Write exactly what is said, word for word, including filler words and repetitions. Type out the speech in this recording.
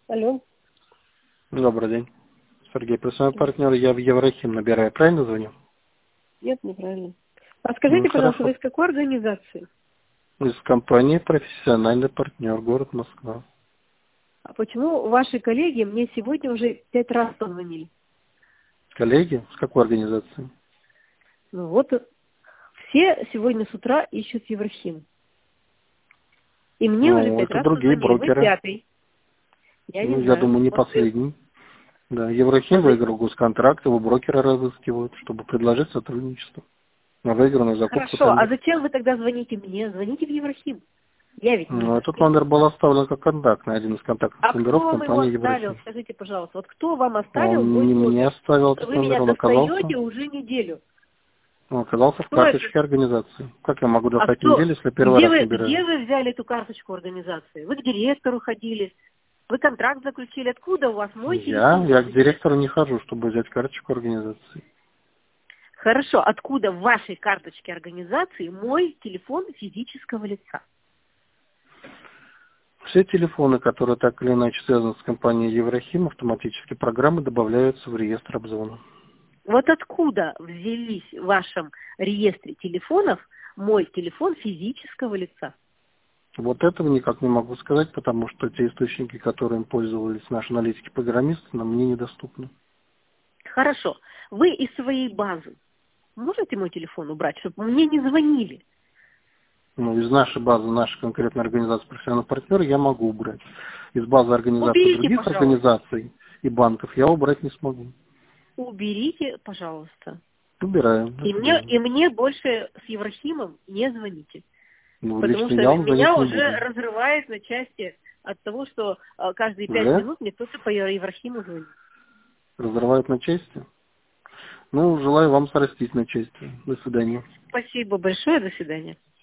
Алло. Добрый день. Сергей, представляю партнер, я в Еврохим набираю. Правильно звоню? Нет, неправильно. А Ну, скажите, пожалуйста, вы хорошо. из какой организации? Из компании «Профессиональный партнер», город Москва. А почему ваши коллеги мне сегодня уже пять раз позвонили? Коллеги? С какой организации? Ну вот, все сегодня с утра ищут Еврохим. И мне уже Ну, пять это раз другие позвонили. Вы брокеры. пятый. Я Ну, не я знаю. думаю, не Вот вы- последний. Да, Еврохим а за- выиграл госконтракт, его брокеры разыскивают, чтобы предложить сотрудничество на выигранную закупку Хорошо, а тендеров. зачем вы тогда звоните мне? Звоните в Еврохим. Я ведь не Ну, этот заказчик. номер был оставлен как контактный, один из контактных А кто номеров вам его компании оставил? Еврохим. Скажите, пожалуйста, вот кто вам оставил мой Он не мне номер? оставил Что этот вы номер, меня он оказался. достаете уже неделю. Он оказался в Кто это? карточке организации. Как я могу А достать кто? неделю, если первый Где раз вы, набираю? где вы взяли эту карточку организации? Вы к директору ходили? Вы контракт заключили? Откуда у вас мой Я, телефон я к физически? директору не хожу, чтобы взять карточку организации. Хорошо, откуда в вашей карточке организации мой телефон физического лица? Все телефоны, которые так или иначе связаны с компанией Еврохим, автоматически программы добавляются в реестр обзвона. Вот откуда взялись в вашем реестре телефонов мой телефон физического лица? Вот этого никак не могу сказать, потому что те источники, которыми пользовались наши аналитики-программисты, нам мне недоступны. Хорошо, вы из своей базы можете мой телефон убрать, чтобы мне не звонили? Ну, из нашей базы, нашей конкретной организации профессиональных партнеров я могу убрать. Из базы организации Уберите, других пожалуйста. организаций и банков я убрать не смогу. Уберите, пожалуйста. Убираем, до И мне, свидания. и мне больше с Еврохимом не звоните. Ну, Потому лично что я вам меня звонить не уже буду. разрывает на части от того, что э, каждые пять Уже? минут мне кто-то по Еврохиму звонит. Разрывают на части? Ну, желаю вам срастить на части. До свидания. Спасибо большое, до свидания.